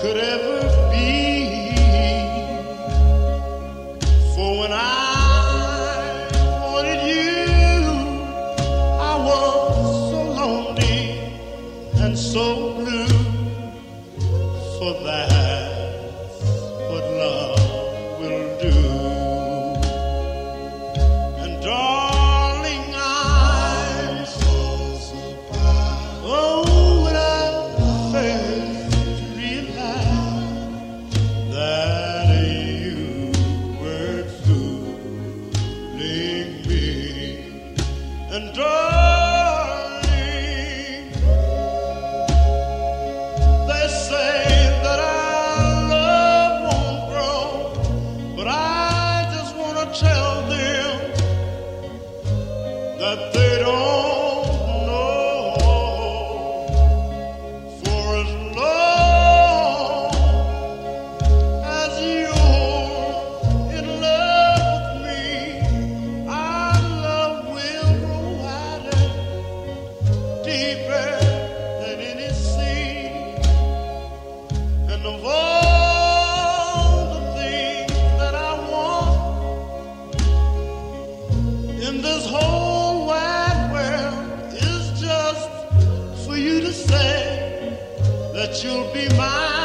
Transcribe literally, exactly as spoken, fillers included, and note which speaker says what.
Speaker 1: could ever be. For when I wanted you, I was so lonely and so blue. For that's what love will do. And darling, I'm so surprised. Oh, when I first realized that you were fooling me. And darling, they say that our love won't grow, but I just want to tell them that they don't know. For as long as you're in love with me, our love will grow wider, deeper than any sea. And of all the things that I want in this whole wide world is just for you to say that you'll be mine.